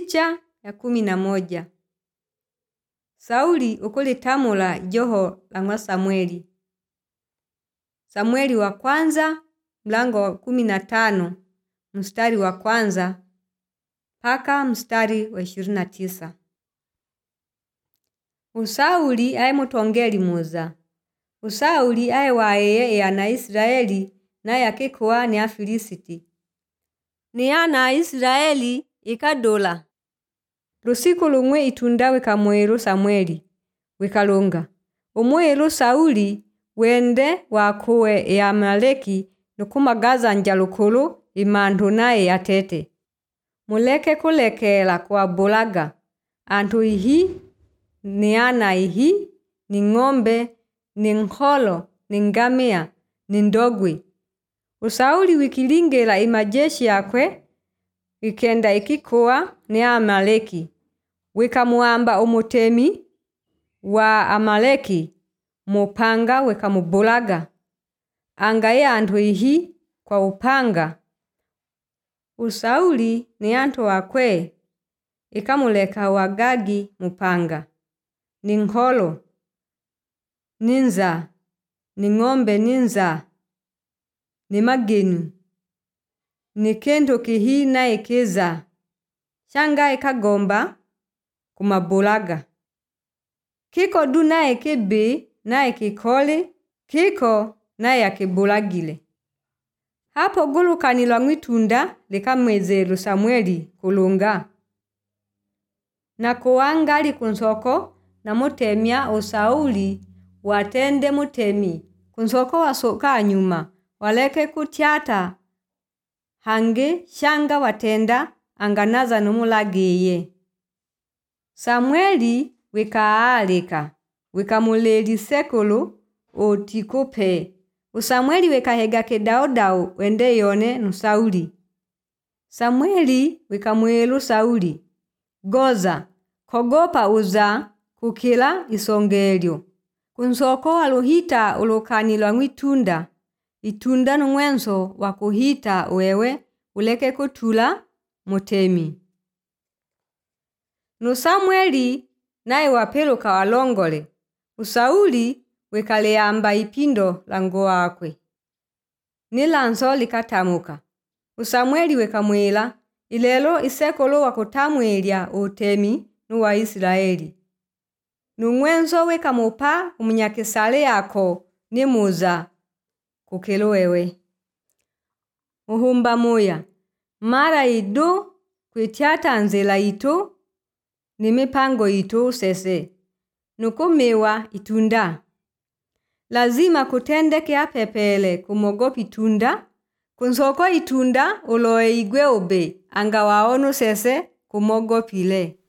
Picha ya 11. Sauli ukulitamula joho la ngwa Samueli. Samueli wa kwanza mlango wa 15 mstari wa kwanza paka mstari wa 29. Usauli aye mutongeli muza. Usauli aye waeye ya Israeli na yakikuwa ni Afilisiti. Ni ana Israeli ikadola. Lusiku lumwe itunda wekamwelu Samueli wekalonga. Umwelu Sauli wende wakuwe ya Amaleki nukumagaza njalukulu imandu naye yatete. Muleke kulekela kwa bulaga. Antu ihi ni ana ihi ni ng'ombe ni nkolo ni ngamia ni ndogwi. Usauli wikilingela imajeshi yakwe wikenda ikikuwa ni Amaleki. Wikamuamba umutemi wa Amaleki mupanga wikamubulaga. Angaye antu ihi kwa upanga. Usauli ni antu wakwe ikamuleka wagagi mupanga. Ni nkolo ninza ni ng'ombe ninza ni magenu ni kendo kihi na ikiza shanga ikagomba kumabulaga. Kiko du na ikibi na ikikoli kiko na yakibulagile. Hapo gulukanilwa mwitunda likamwezelu Samueli kulunga. Na kuangali kunsoko na mutemya Usauli watende mutemi kunsoko wasoka nyuma waleke kutyata hange shanga watenda anganaza numulagiye. Samueli wikaalika wikamuleli sekulu otikupe. Usamueli wikahega kedaodao wende yone nusauli. Samueli wikamwelu Sauli. Goza, kogopa uza kukila isongelyo. Kunsoko waluhita ulukanilwa mwitunda. Itunda nungwenso wakuhita wewe uleke kutula mutemi. Samueli nae wapeluka walongole. Usauli wikaleamba ipindo lango wakwe. Nilanso likatamuka. Usamueli wikamwela ilelo isekolo wakutamwelya utemi nuwa Israeli. Nungwenso wikamupa umunyakisale yako nimuza kukelo wewe. Uhumba moya. Mara idu kuityata nzela itu ni mipango itu sese. Nukumewa itunda. Lazima kutendeke apepele kumogopi itunda. Kunsoko itunda uloe igwe ube anga waonu sese kumogopile.